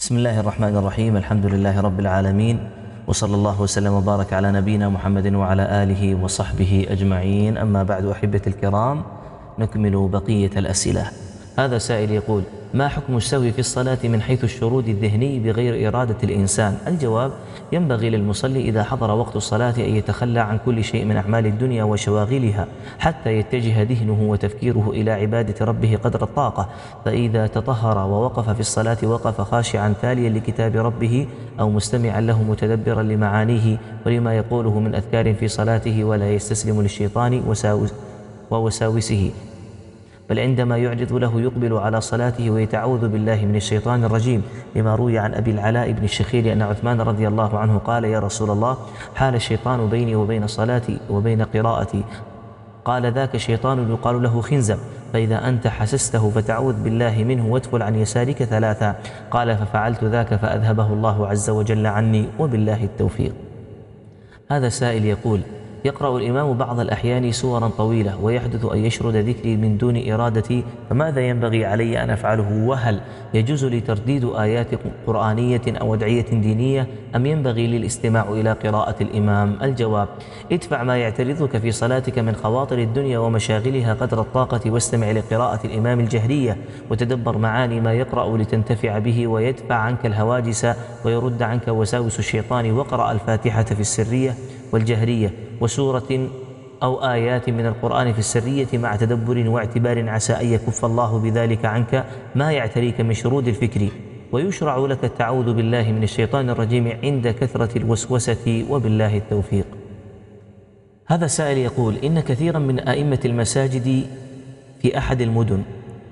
بسم الله الرحمن الرحيم. الحمد لله رب العالمين، وصلى الله وسلم وبارك على نبينا محمد وعلى آله وصحبه أجمعين. أما بعد، أحبة الكرام، نكمل بقية الأسئلة. هذا سائل يقول: ما حكم السهو في الصلاة من حيث الشرود الذهني بغير إرادة الإنسان؟ الجواب: ينبغي للمصلي إذا حضر وقت الصلاة أن يتخلى عن كل شيء من أعمال الدنيا وشواغلها حتى يتجه ذهنه وتفكيره إلى عبادة ربه قدر الطاقة، فإذا تطهر ووقف في الصلاة وقف خاشعا تاليا لكتاب ربه أو مستمعا له متدبرا لمعانيه ولما يقوله من أذكار في صلاته، ولا يستسلم للشيطان ووساوسه، بل عندما يعرض له يقبل على صلاته ويتعوذ بالله من الشيطان الرجيم، لما روي عن أبي العلاء بن الشخير أن عثمان رضي الله عنه قال: يا رسول الله، حال الشيطان بيني وبين صلاتي وبين قراءتي. قال: ذاك شيطان يقال له خنزب، فإذا أنت حسسته فتعوذ بالله منه وادخل عن يسارك ثلاثا. قال: ففعلت ذاك فأذهبه الله عز وجل عني، وبالله التوفيق. هذا سائل يقول: يقرأ الإمام بعض الأحيان سورا طويلة ويحدث أن يشرد ذكري من دون إرادتي، فماذا ينبغي علي أن أفعله؟ وهل يجوز لي ترديد آيات قرآنية أو أدعية دينية، أم ينبغي لي الاستماع إلى قراءة الإمام؟ الجواب: ادفع ما يعترضك في صلاتك من خواطر الدنيا ومشاغلها قدر الطاقة، واستمع لقراءة الإمام الجهرية، وتدبر معاني ما يقرأ لتنتفع به ويدفع عنك الهواجس ويرد عنك وساوس الشيطان، وقرأ الفاتحة في السرية والجهرية وسورة أو آيات من القرآن في السرية مع تدبر واعتبار، عسى أن يكف الله بذلك عنك ما يعتريك من شرود الفكر، ويشرع لك التعوذ بالله من الشيطان الرجيم عند كثرة الوسوسة، وبالله التوفيق. هذا سائل يقول: إن كثيرا من أئمة المساجد في أحد المدن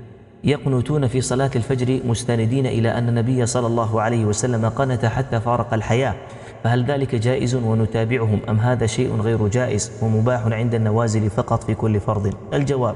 يقنتون في صلاة الفجر مستندين إلى أن النبي صلى الله عليه وسلم قنت حتى فارق الحياة، فهل ذلك جائز ونتابعهم، أم هذا شيء غير جائز ومباح عند النوازل فقط في كل فرض؟ الجواب: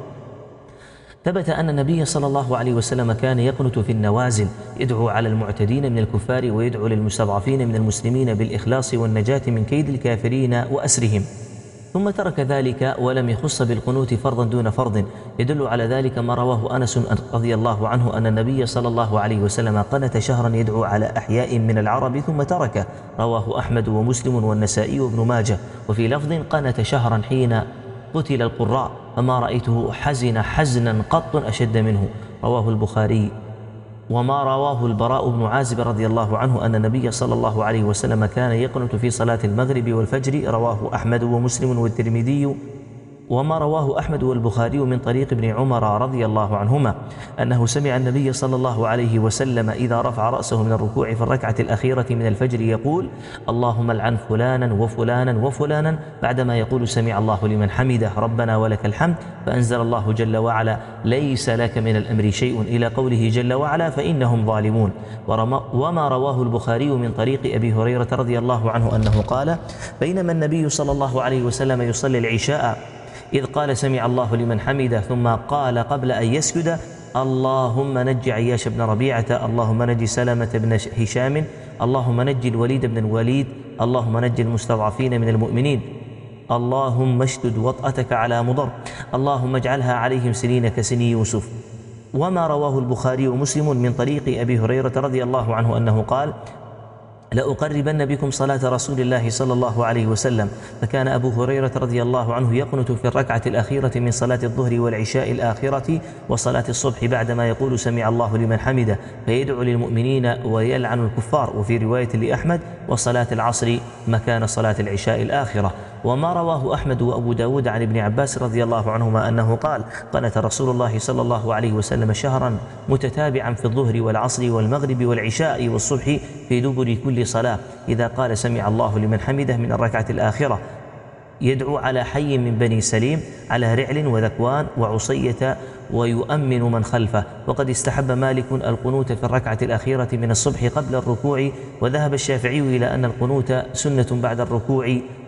ثبت أن النبي صلى الله عليه وسلم كان يقنت في النوازل، يدعو على المعتدين من الكفار ويدعو للمستضعفين من المسلمين بالإخلاص والنجاة من كيد الكافرين وأسرهم، ثم ترك ذلك ولم يخص بالقنوت فرضا دون فرض. يدل على ذلك ما رواه أنس رضي الله عنه أن النبي صلى الله عليه وسلم قنت شهرا يدعو على أحياء من العرب ثم تركه، رواه أحمد ومسلم والنسائي وابن ماجه. وفي لفظ: قنت شهرا حين قتل القراء، فما رأيته حزن حزنا قط أشد منه، رواه البخاري. وما رواه البراء بن عازب رضي الله عنه أن النبي صلى الله عليه وسلم كان يقنت في صلاة المغرب والفجر، رواه أحمد ومسلم والترمذي. وما رواه أحمد والبخاري من طريق ابن عمر رضي الله عنهما أنه سمع النبي صلى الله عليه وسلم إذا رفع رأسه من الركوع في الركعة الأخيرة من الفجر يقول: اللهم العن فلانا وفلانا وفلانا، بعدما يقول: سمع الله لمن حمده ربنا ولك الحمد، فأنزل الله جل وعلا: ليس لك من الأمر شيء، إلى قوله جل وعلا: فإنهم ظالمون. وما رواه البخاري من طريق أبي هريرة رضي الله عنه أنه قال: بينما النبي صلى الله عليه وسلم يصلي العشاء إذ قال: سمع الله لمن حمده، ثم قال قبل أن يسجد: اللهم نج عياش بن ربيعة، اللهم نج سلمة بن هشام، اللهم نج الوليد بن الوليد، اللهم نج المستضعفين من المؤمنين، اللهم اشدد وطأتك على مضر، اللهم اجعلها عليهم سنين كسني يوسف. وما رواه البخاري ومسلم من طريق أبي هريرة رضي الله عنه أنه قال: لأقربن بكم صلاة رسول الله صلى الله عليه وسلم. فكان أبو هريرة رضي الله عنه يقنت في الركعة الأخيرة من صلاة الظهر والعشاء الآخرة وصلاة الصبح بعدما يقول: سمع الله لمن حمده، فيدعو للمؤمنين ويلعن الكفار. وفي رواية لأحمد: وصلاة العصر مكان صلاة العشاء الآخرة. وما رواه أحمد وأبو داود عن ابن عباس رضي الله عنهما أنه قال: قنت رسول الله صلى الله عليه وسلم شهرا متتابعا في الظهر والعصر والمغرب والعشاء والصبح في دبر كل صلاة، إذا قال: سمع الله لمن حمده من الركعة الآخرة، يدعو على حي من بني سليم، على رعل وذكوان وعصية، ويؤمن من خلفه. وقد استحب مالك القنوت في الركعة الأخيرة من الصبح قبل الركوع، وذهب الشافعي إلى أن القنوت سنة بعد الركوع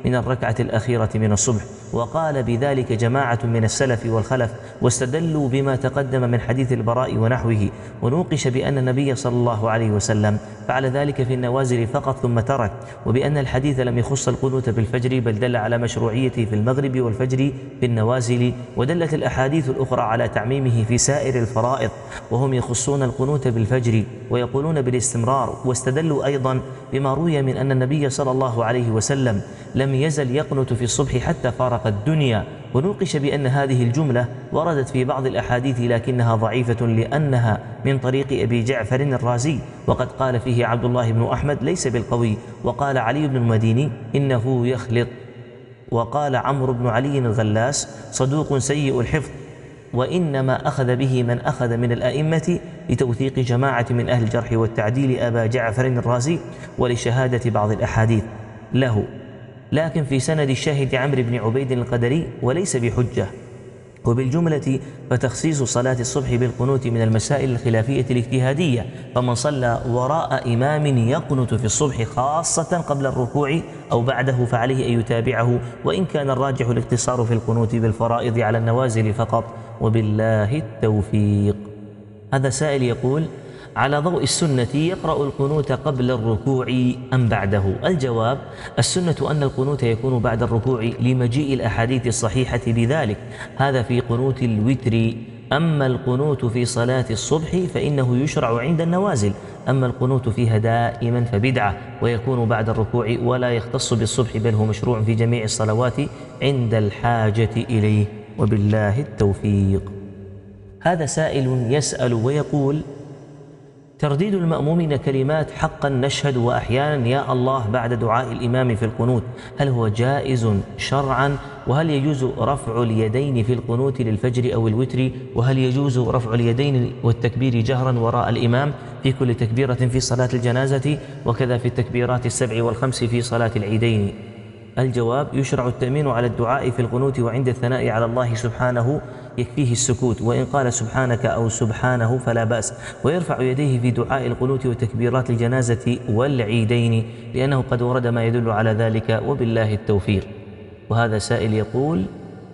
من الركعة الأخيرة من الصبح. وقال بذلك جماعة من السلف والخلف، واستدلوا بما تقدم من حديث البراء ونحوه. ونوقش بأن النبي صلى الله عليه وسلم فعل ذلك في النوازل فقط ثم ترك، وبأن الحديث لم يخص القنوت بالفجر بل دل على مشروعيته في المغرب والفجر في النوازل، ودلت الأحاديث الأخرى على تعميمه في سائر الفرائض، وهم يخصون القنوت بالفجر ويقولون بالاستمرار. واستدلوا أيضا بما روي من أن النبي صلى الله عليه وسلم لم يزل يقنت في الصبح حتى فارق الدنيا. ونوقش بأن هذه الجملة وردت في بعض الأحاديث لكنها ضعيفة لأنها من طريق أبي جعفر الرازي، وقد قال فيه عبد الله بن أحمد ليس بالقوي، وقال علي بن المديني إنه يخلط، وقال عمرو بن علي الغلاس صدوق سيء الحفظ، وإنما أخذ به من أخذ من الأئمة لتوثيق جماعة من أهل الجرح والتعديل أبا جعفر الرازي ولشهادة بعض الأحاديث له، لكن في سند الشاهد عمرو بن عبيد القدري وليس بحجة. وبالجملة فتخصيص صلاة الصبح بالقنوت من المسائل الخلافية الاجتهادية، فمن صلى وراء إمام يقنت في الصبح خاصة قبل الركوع أو بعده فعليه أن يتابعه، وإن كان الراجح الاقتصار في القنوت بالفرائض على النوازل فقط، وبالله التوفيق. هذا سائل يقول: على ضوء السنة يقرأ القنوت قبل الركوع أم بعده؟ الجواب: السنة أن القنوت يكون بعد الركوع لمجيء الأحاديث الصحيحة بذلك، هذا في قنوت الوتر. أما القنوت في صلاة الصبح فإنه يشرع عند النوازل، أما القنوت فيها دائما فبدعة ويكون بعد الركوع ولا يختص بالصبح، بل هو مشروع في جميع الصلوات عند الحاجة إليه، وبالله التوفيق. هذا سائل يسأل ويقول: ترديد المأمومين كلمات حقا نشهد وأحيانا يا الله بعد دعاء الإمام في القنوت، هل هو جائز شرعا؟ وهل يجوز رفع اليدين في القنوت للفجر أو الوتر؟ وهل يجوز رفع اليدين والتكبير جهرا وراء الإمام في كل تكبيرة في صلاة الجنازة، وكذا في التكبيرات 7 والخمس في صلاة العيدين؟ الجواب: يشرع التأمين على الدعاء في القنوت وعند الثناء على الله سبحانه يكفيه السكوت، وإن قال سبحانك أو سبحانه فلا بأس، ويرفع يديه في دعاء القنوت وتكبيرات الجنازة والعيدين، لأنه قد ورد ما يدل على ذلك، وبالله التوفيق. وهذا سائل يقول: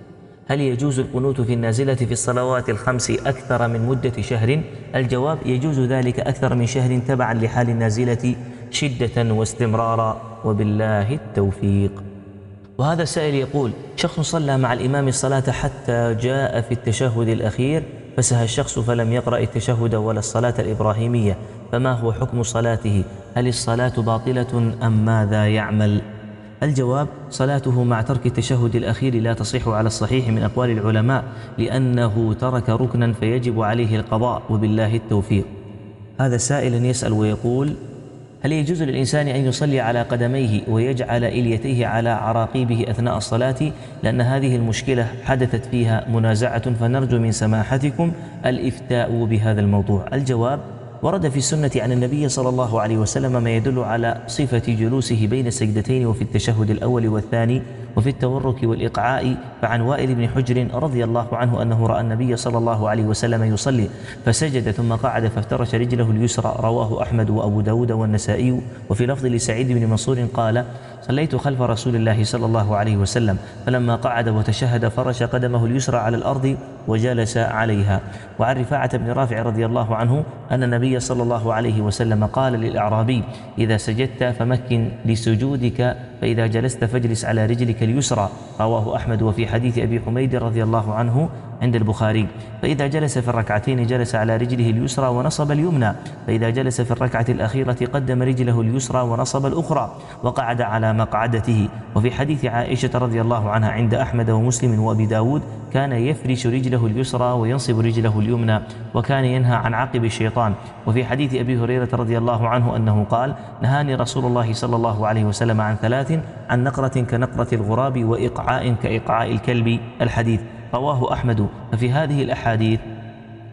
هل يجوز القنوت في النازلة في الصلوات الخمس أكثر من مدة شهر؟ الجواب: يجوز ذلك أكثر من شهر تبعا لحال النازلة شدة واستمرارا، وبالله التوفيق. وهذا السائل يقول: شخص صلى مع الإمام الصلاة حتى جاء في التشهد الأخير فسهى الشخص فلم يقرأ التشهد ولا الصلاة الإبراهيمية، فما هو حكم صلاته؟ هل الصلاة باطلة أم ماذا يعمل؟ الجواب: صلاته مع ترك التشهد الأخير لا تصح على الصحيح من أقوال العلماء، لأنه ترك ركنا فيجب عليه القضاء، وبالله التوفيق. هذا سائل يسأل ويقول: هل يجوز للإنسان أن يصلي على قدميه ويجعل إليتيه على عراقيبه أثناء الصلاة؟ لأن هذه المشكلة حدثت فيها منازعة، فنرجو من سماحتكم الإفتاء بهذا الموضوع. الجواب: ورد في السنة عن النبي صلى الله عليه وسلم ما يدل على صفة جلوسه بين السجدتين وفي التشهد الأول والثاني وفي التورك والإقعاء. فعن وائل بن حجر رضي الله عنه أنه رأى النبي صلى الله عليه وسلم يصلي فسجد ثم قعد فافترش رجله اليسرى، رواه أحمد وأبو داود والنسائي. وفي لفظ لسعيد بن منصور قال: صليت خلف رسول الله صلى الله عليه وسلم فلما قعد وتشهد فرش قدمه اليسرى على الأرض وجلس عليها. وعن رفاعة بن رافع رضي الله عنه أن النبي صلى الله عليه وسلم قال للأعرابي: إذا سجدت فمكن لسجودك، فإذا جلست فاجلس على رجلك اليسرى، رواه أحمد. وفي حديث أبي حميد رضي الله عنه عند البخاري: فإذا جلس في الركعتين جلس على رجله اليسرى ونصب اليمنى، فإذا جلس في الركعة الأخيرة قدم رجله اليسرى ونصب الأخرى وقعد على مقعدته. وفي حديث عائشة رضي الله عنها عند أحمد ومسلم وأبي داود: كان يفرش رجله اليسرى وينصب رجله اليمنى، وكان ينهى عن عقب الشيطان. وفي حديث أبي هريرة رضي الله عنه أنه قال: نهاني رسول الله صلى الله عليه وسلم عن 3: عن نقرة كنقرة الغراب، وإقعاء كإقعاء الكلب. الحديث رواه أحمد. ففي هذه الأحاديث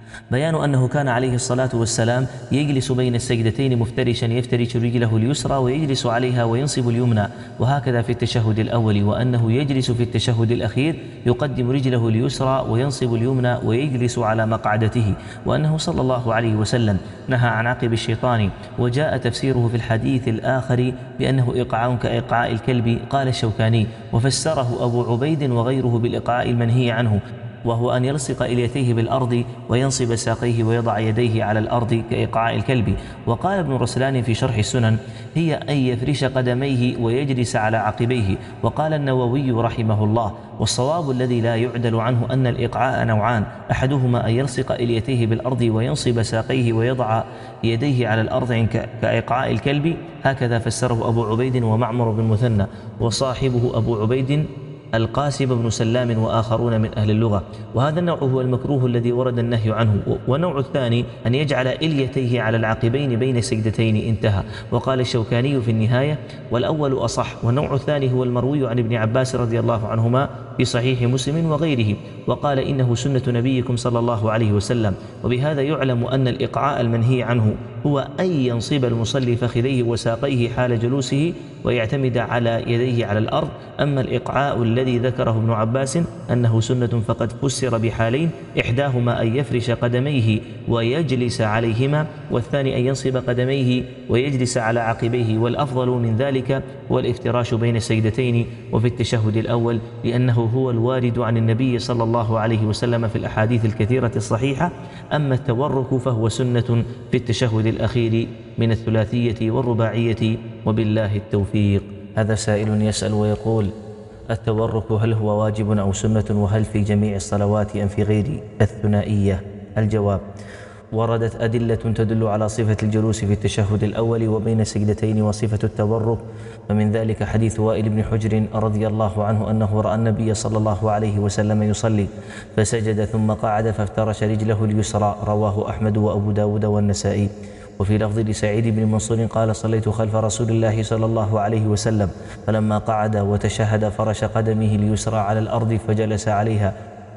بيان أنه كان عليه الصلاة والسلام يجلس بين السجدتين مفترشا يفترش رجله اليسرى ويجلس عليها وينصب اليمنى، وهكذا في التشهد الأول، وأنه يجلس في التشهد الأخير يقدم رجله اليسرى وينصب اليمنى ويجلس على مقعدته، وأنه صلى الله عليه وسلم نهى عن عقب الشيطان، وجاء تفسيره في الحديث الآخر بأنه إيقاع كإيقاع الكلب. قال الشوكاني: وفسره أبو عبيد وغيره بالإيقاع المنهي عنه، وهو أن يلصق إليتيه بالأرض وينصب ساقيه ويضع يديه على الأرض كإيقاع الكلب. وقال ابن رسلان في شرح السنن: هي أن يفرش قدميه ويجلس على عقبيه. وقال النووي رحمه الله: والصواب الذي لا يعدل عنه أن الإيقاع نوعان، أحدهما أن يلصق إليتيه بالأرض وينصب ساقيه ويضع يديه على الأرض كإيقاع الكلب، هكذا فسره أبو عبيد ومعمر بن مثنى، وصاحبه أبو عبيد القاسم بن سلام وآخرون من أهل اللغة. وهذا النوع هو المكروه الذي ورد النهي عنه. والنوع الثاني أن يجعل إليتيه على العقبين بين سجدتين، انتهى. وقال الشوكاني في النهاية: والأول أصح. والنوع الثاني هو المروي عن ابن عباس رضي الله عنهما في صحيح مسلم وغيره، وقال: إنه سنة نبيكم صلى الله عليه وسلم. وبهذا يعلم أن الإقعاء المنهي عنه هو أن ينصب المصلي فخذيه وساقيه حال جلوسه ويعتمد على يديه على الأرض. أما الإقعاء الذي ذكره ابن عباس أنه سنة فقد فسر بحالين: إحداهما أن يفرش قدميه ويجلس عليهما، والثاني أن ينصب قدميه ويجلس على عقبيه. والأفضل من ذلك هو الافتراش بين السجدتين وفي التشهد الأول، لأنه هو الوارد عن النبي صلى الله عليه وسلم في الأحاديث الكثيرة الصحيحة. أما التورك فهو سنة في التشهد الأخير من الثلاثية والرباعية، وبالله التوفيق. هذا سائل يسأل ويقول: التورك هل هو واجب أو سنة؟ وهل في جميع الصلوات أم في غير الثنائية؟ الجواب: وردت أدلة تدل على صفة الجلوس في التشهد الأول وبين السجدتين وصفة التورك، فمن ذلك حديث وائل بن حجر رضي الله عنه أنه رأى النبي صلى الله عليه وسلم يصلي فسجد ثم قعد فافترش رجله اليسرى، رواه أحمد وأبو داود والنسائي. وفي لفظ لسعيد بن منصور قال: صليت خلف رسول الله صلى الله عليه وسلم فلما قعد وتشهد فرش قدمه اليسرى على الأرض فجلس عليها.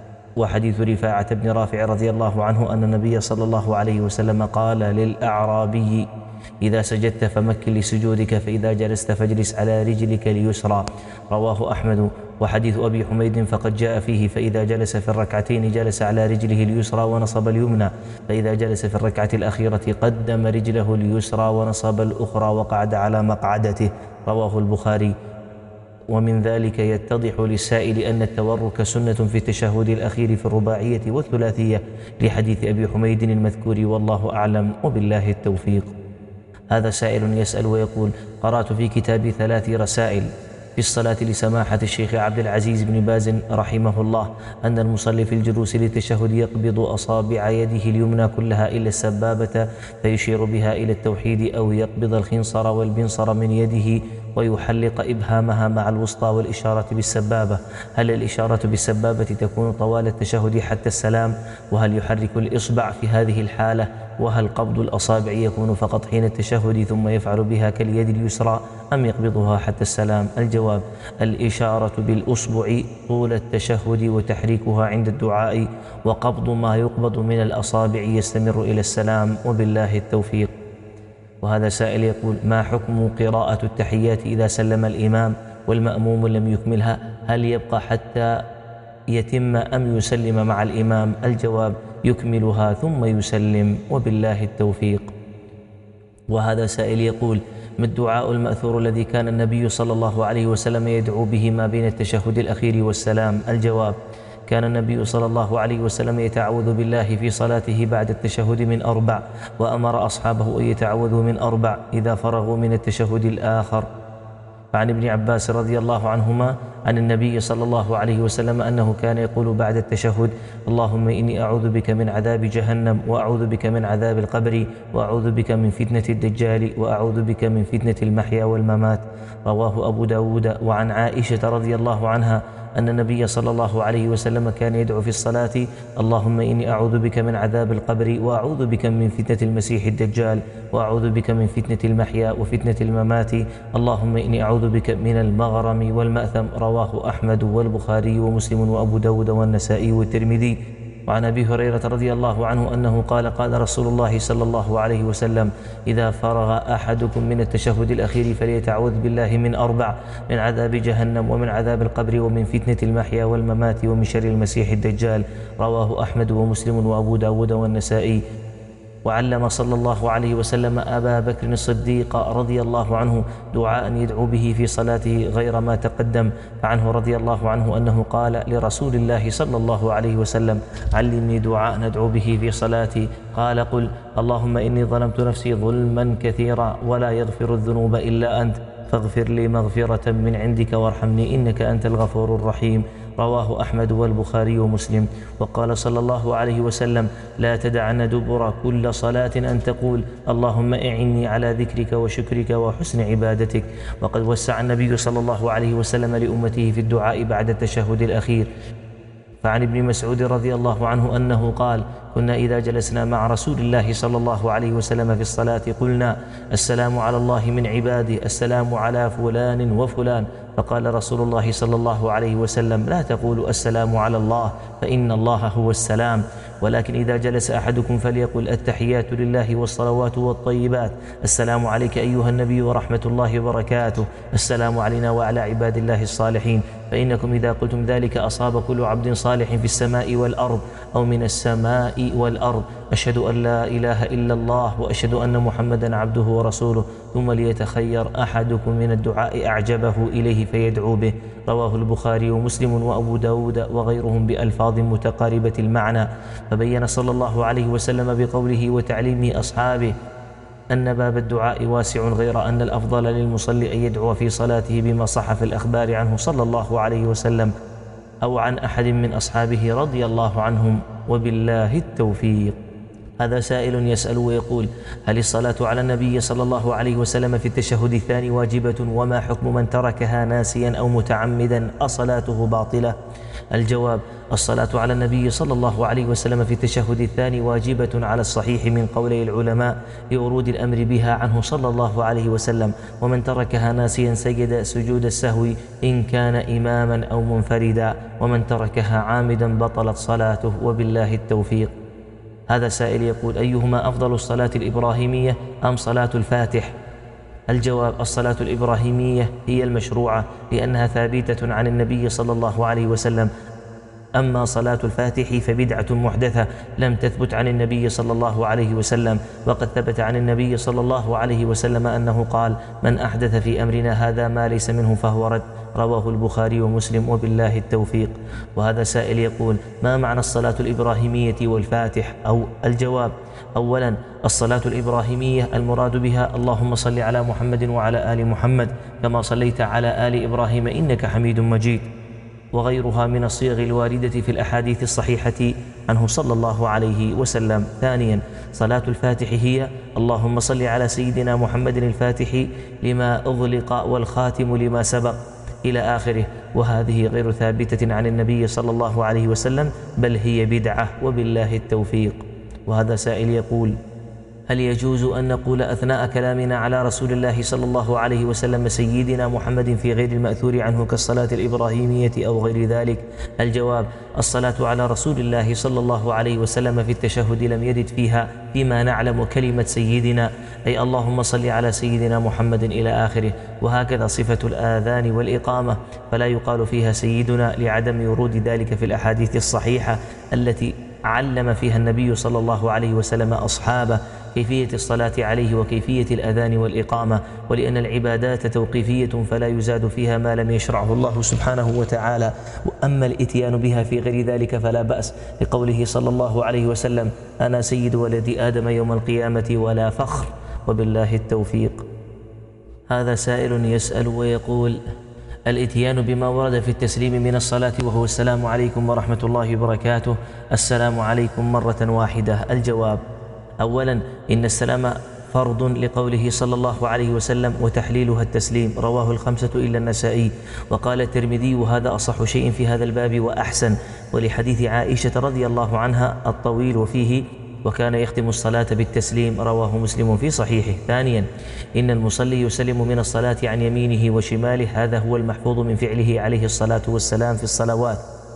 وحديث رفاعة بن رافع رضي الله عنه أن النبي صلى الله عليه وسلم قال للأعرابي: إذا سجدت فمكن لسجودك، فإذا جلست فاجلس على رجلك اليسرى، رواه أحمد. وحديث أبي حميد فقد جاء فيه: فإذا جلس في الركعتين جلس على رجله اليسرى ونصب اليمنى، فإذا جلس في الركعة الأخيرة قدم رجله اليسرى ونصب الأخرى وقعد على مقعدته، رواه البخاري. ومن ذلك يتضح للسائل أن التورك سنة في التشهد الأخير في الرباعية والثلاثية لحديث أبي حميد المذكور، والله أعلم، وبالله التوفيق. هذا سائل يسأل ويقول: قرأت في كتاب 3 رسائل في الصلاة لسماحة الشيخ عبد العزيز بن باز رحمه الله أن المصلي في الجلوس للتشهد يقبض أصابع يده اليمنى كلها إلا السبابة فيشير بها إلى التوحيد، أو يقبض الخنصر والبنصر من يده ويحلق إبهامها مع الوسطى والإشارة بالسبابة. هل الإشارة بالسبابة تكون طوال التشهد حتى السلام؟ وهل يحرك الإصبع في هذه الحالة؟ وهل قبض الأصابع يكون فقط حين التشهد ثم يفعل بها كاليد اليسرى، أم يقبضها حتى السلام؟ الجواب: الإشارة بالأصبع طول التشهد وتحريكها عند الدعاء، وقبض ما يقبض من الأصابع يستمر إلى السلام، وبالله التوفيق. وهذا سائل يقول: ما حكم قراءة التحيات إذا سلم الإمام والمأموم لم يكملها؟ هل يبقى حتى يتم أم يسلم مع الإمام؟ الجواب: يكملها ثم يسلم، وبالله التوفيق. وهذا سائل يقول: ما الدعاء المأثور الذي كان النبي صلى الله عليه وسلم يدعو به ما بين التشهد الأخير والسلام؟ الجواب: كان النبي صلى الله عليه وسلم يتعوذ بالله في صلاته بعد التشهد من 4، وأمر أصحابه أن يتعوذوا من 4 إذا فرغوا من التشهد الآخر. فعن ابن عباس رضي الله عنهما عن النبي صلى الله عليه وسلم أنه كان يقول بعد التشهد: اللهم إني أعوذ بك من عذاب جهنم، وأعوذ بك من عذاب القبر، وأعوذ بك من فتنة الدجال، وأعوذ بك من فتنة المحيا والممات، رواه أبو داود. وعن عائشة رضي الله عنها أن النبي صلى الله عليه وسلم كان يدعو في الصلاة: اللهم إني أعوذ بك من عذاب القبر، وأعوذ بك من فتنة المسيح الدجال، وأعوذ بك من فتنة المحيا وفتنة الممات، اللهم إني أعوذ بك من المغرم والمأثم، رواه أحمد والبخاري ومسلم وأبو داود والنسائي والترمذي. وعن أبي هريرة رضي الله عنه أنه قال قال رسول الله صلى الله عليه وسلم: إذا فرغ أحدكم من التشهد الأخير فليتعوذ بالله من 4: من عذاب جهنم، ومن عذاب القبر، ومن فتنة المحيا والممات، ومن شر المسيح الدجال. رواه أحمد ومسلم وأبو داود والنسائي. وعلم صلى الله عليه وسلم أبا بكر الصديق رضي الله عنه دعاء يدعو به في صلاته غير ما تقدم. فعنه رضي الله عنه أنه قال لرسول الله صلى الله عليه وسلم: علمني دعاء ندعو به في صلاتي. قال: قل: اللهم إني ظلمت نفسي ظلما كثيرا ولا يغفر الذنوب إلا أنت، فاغفر لي مغفرة من عندك وارحمني إنك أنت الغفور الرحيم. رواه أحمد والبخاري ومسلم. وقال صلى الله عليه وسلم: لا تدعن دبر كل صلاة أن تقول: اللهم أعني على ذكرك وشكرك وحسن عبادتك. وقد وسع النبي صلى الله عليه وسلم لأمته في الدعاء بعد التشهد الأخير. فعن ابن مسعود رضي الله عنه أنه قال: كنا إذا جلسنا مع رسول الله صلى الله عليه وسلم في الصلاة قلنا: السلام على الله من عباده، السلام على فلان وفلان. فقال رسول الله صلى الله عليه وسلم: لا تقولوا السلام على الله، فإن الله هو السلام، ولكن إذا جلس أحدكم فليقل: التحيات لله والصلوات والطيبات، السلام عليك أيها النبي ورحمة الله وبركاته، السلام علينا وعلى عباد الله الصالحين. فإنكم إذا قلتم ذلك أصاب كل عبد صالح في السماء والأرض أو من السماء والأرض. أشهد أن لا إله إلا الله وأشهد أن محمدا عبده ورسوله، ثم ليتخير أحدكم من الدعاء أعجبه إليه فيدعو به. رواه البخاري ومسلم وأبو داود وغيرهم بألفاظ متقاربة المعنى. فبين صلى الله عليه وسلم بقوله وتعليم أصحابه أن باب الدعاء واسع، غير أن الأفضل للمصلي أن يدعو في صلاته بما صح في الأخبار عنه صلى الله عليه وسلم أو عن أحد من أصحابه رضي الله عنهم، وبالله التوفيق. هذا سائل يسأل ويقول: هل الصلاة على النبي صلى الله عليه وسلم في التشهد الثاني واجبة؟ وما حكم من تركها ناسيا أو متعمدا، أصلاته باطلة؟ الجواب: الصلاة على النبي صلى الله عليه وسلم في التشهد الثاني واجبة على الصحيح من قولي العلماء لورود الأمر بها عنه صلى الله عليه وسلم، ومن تركها ناسيا سجد سجود السهو إن كان إماما أو منفردا، ومن تركها عامدا بطلت صلاته، وبالله التوفيق. هذا سائل يقول: أيهما أفضل، الصلاة الإبراهيمية أم صلاة الفاتح؟ الجواب: الصلاة الإبراهيمية هي المشروعة لأنها ثابتة عن النبي صلى الله عليه وسلم. أما صلاة الفاتح فبدعة محدثة لم تثبت عن النبي صلى الله عليه وسلم، وقد ثبت عن النبي صلى الله عليه وسلم أنه قال: من أحدث في أمرنا هذا ما ليس منه فهو رد. رواه البخاري ومسلم، وبالله التوفيق. وهذا سائل يقول: ما معنى الصلاة الإبراهيمية والفاتح؟ أو الجواب: أولا، الصلاة الإبراهيمية المراد بها اللهم صل على محمد وعلى آل محمد كما صليت على آل إبراهيم إنك حميد مجيد، وغيرها من الصيغ الواردة في الأحاديث الصحيحة عنه صلى الله عليه وسلم. ثانيا، صلاة الفاتح هي اللهم صل على سيدنا محمد الفاتح لما أغلق والخاتم لما سبق إلى آخره، وهذه غير ثابتة عن النبي صلى الله عليه وسلم، بل هي بدعة، وبالله التوفيق. وهذا سائل يقول: هل يجوز أن نقول أثناء كلامنا على رسول الله صلى الله عليه وسلم سيدنا محمد في غير المأثور عنه كالصلاة الإبراهيمية أو غير ذلك؟ الجواب: الصلاة على رسول الله صلى الله عليه وسلم في التشهد لم يرد فيها فيما نعلم كلمة سيدنا، أي اللهم صل على سيدنا محمد إلى آخره، وهكذا صفة الآذان والإقامة، فلا يقال فيها سيدنا لعدم ورود ذلك في الأحاديث الصحيحة التي علم فيها النبي صلى الله عليه وسلم أصحابه كيفية الصلاة عليه وكيفية الأذان والإقامة، ولأن العبادات توقيفية فلا يزاد فيها ما لم يشرعه الله سبحانه وتعالى، وأما الإتيان بها في غير ذلك فلا بأس، لقوله صلى الله عليه وسلم: أنا سيد ولد آدم يوم القيامة ولا فخر، وبالله التوفيق. هذا سائل يسأل ويقول: الإتيان بما ورد في التسليم من الصلاة وهو السلام عليكم ورحمة الله وبركاته، السلام عليكم مرة واحدة. الجواب: أولا، إن السلام فرض لقوله صلى الله عليه وسلم: وتحليلها التسليم. رواه الخمسة إلا النسائي. وقال الترمذي: وهذا أصح شيء في هذا الباب وأحسن، ولحديث عائشة رضي الله عنها الطويل وفيه: وكان يختم الصلاة بالتسليم. رواه مسلم في صحيحه. ثانيا، إن المصلي يسلم من الصلاة عن يمينه وشماله، هذا هو المحفوظ من فعله عليه الصلاة والسلام في الصلوات،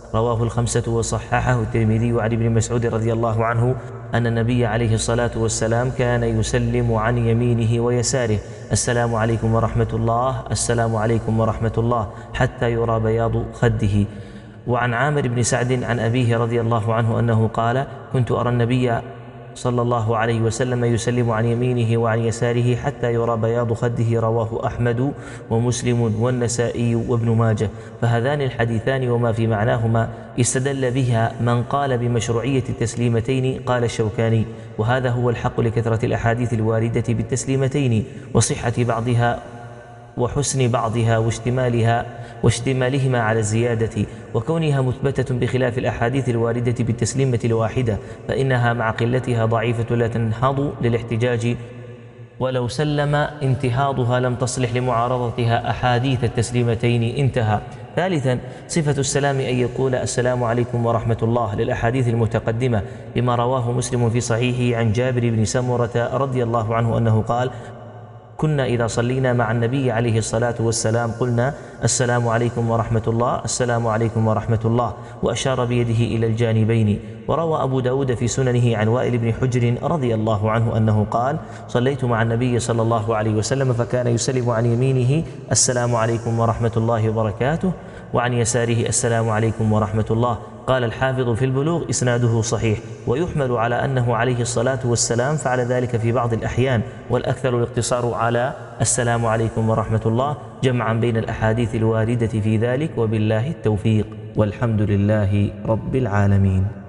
رواه الخمسة وصححه الترمذي عن ابن مسعود رضي الله عنه أن النبي عليه الصلاة والسلام كان يسلم عن يمينه ويساره: السلام عليكم ورحمة الله، السلام عليكم ورحمة الله، حتى يرى بياض خده. وعن عامر بن سعد عن أبيه رضي الله عنه أنه قال: كنت أرى النبي صلى الله عليه وسلم يسلم عن يمينه وعن يساره حتى يرى بياض خده. رواه أحمد ومسلم والنسائي وابن ماجه. فهذان الحديثان وما في معناهما استدل بها من قال بمشروعية التسليمتين. قال الشوكاني: وهذا هو الحق لكثرة الأحاديث الواردة بالتسليمتين وصحة بعضها وحسن بعضها واشتمالهما على الزيادة، وكونها مثبتة بخلاف الأحاديث الواردة بالتسليمة الواحدة، فإنها مع قلتها ضعيفة لا تنهض للاحتجاج، ولو سلم انتهاضها لم تصلح لمعارضتها أحاديث التسليمتين. انتهى. ثالثا، صفة السلام أن يقول: السلام عليكم ورحمة الله، للأحاديث المتقدمة، لما رواه مسلم في صحيحه عن جابر بن سمرة رضي الله عنه أنه قال: كنا إذا صلينا مع النبي عليه الصلاة والسلام قلنا: السلام عليكم ورحمة الله، السلام عليكم ورحمة الله، وأشار بيده إلى الجانبين. وروى أبو داود في سننه عن وائل بن حجر رضي الله عنه أنه قال: صليت مع النبي صلى الله عليه وسلم فكان يسلم عن يمينه: السلام عليكم ورحمة الله وبركاته، وعن يساره: السلام عليكم ورحمة الله. قال الحافظ في البلوغ: إسناده صحيح، ويحمل على أنه عليه الصلاة والسلام فعل ذلك في بعض الأحيان، والأكثر الاقتصار على السلام عليكم ورحمة الله، جمعا بين الأحاديث الواردة في ذلك. وبالله التوفيق، والحمد لله رب العالمين.